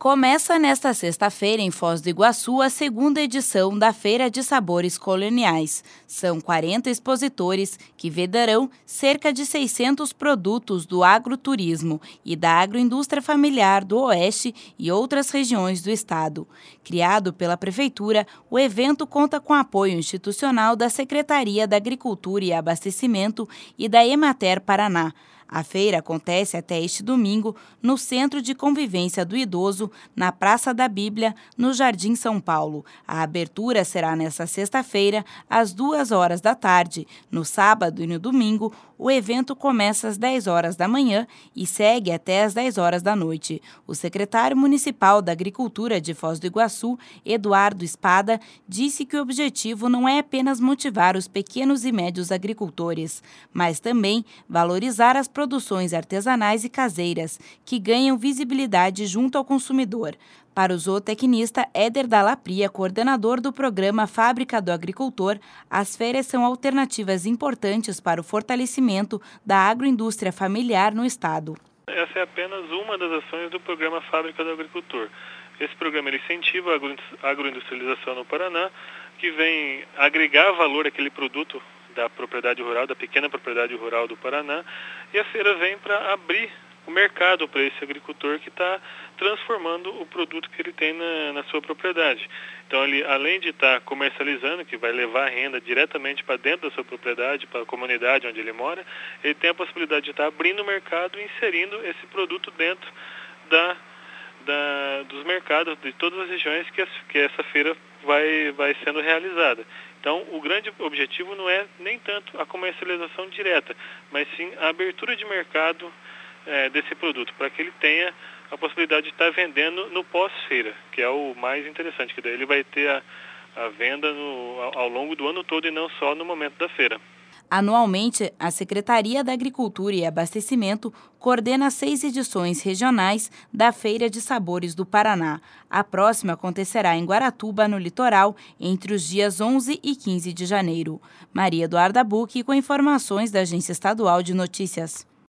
Começa nesta sexta-feira, em Foz do Iguaçu, a segunda edição da Feira de Sabores Coloniais. São 40 expositores que venderão cerca de 600 produtos do agroturismo e da agroindústria familiar do Oeste e outras regiões do estado. Criado pela Prefeitura, o evento conta com apoio institucional da Secretaria da Agricultura e Abastecimento e da Emater Paraná. A feira acontece até este domingo no Centro de Convivência do Idoso, na Praça da Bíblia, no Jardim São Paulo. A abertura será nesta sexta-feira, às 2 horas da tarde. No sábado e no domingo, o evento começa às 10 horas da manhã e segue até às 10 horas da noite. O secretário municipal da Agricultura de Foz do Iguaçu, Eduardo Espada, disse que o objetivo não é apenas motivar os pequenos e médios agricultores, mas também valorizar as produções artesanais e caseiras, que ganham visibilidade junto ao consumidor. Para o zootecnista Éder Dallapria, coordenador do programa Fábrica do Agricultor, as feiras são alternativas importantes para o fortalecimento da agroindústria familiar no estado. Essa é apenas uma das ações do programa Fábrica do Agricultor. Esse programa ele incentiva a agroindustrialização no Paraná, que vem agregar valor àquele produto da propriedade rural, da pequena propriedade rural do Paraná, e a feira vem para abrir o mercado para esse agricultor que está transformando o produto que ele tem na sua propriedade. Então, ele, além de estar comercializando, que vai levar a renda diretamente para dentro da sua propriedade, para a comunidade onde ele mora, ele tem a possibilidade de estar abrindo o mercado e inserindo esse produto dentro dos mercados de todas as regiões que essa feira vai sendo realizada. Então, o grande objetivo não é nem tanto a comercialização direta, mas sim a abertura de mercado desse produto, para que ele tenha a possibilidade de estar vendendo no pós-feira, que é o mais interessante, que daí ele vai ter a venda ao longo do ano todo e não só no momento da feira. Anualmente, a Secretaria da Agricultura e Abastecimento coordena 6 edições regionais da Feira de Sabores do Paraná. A próxima acontecerá em Guaratuba, no litoral, entre os dias 11 e 15 de janeiro. Maria Eduarda Bucchi, com informações da Agência Estadual de Notícias.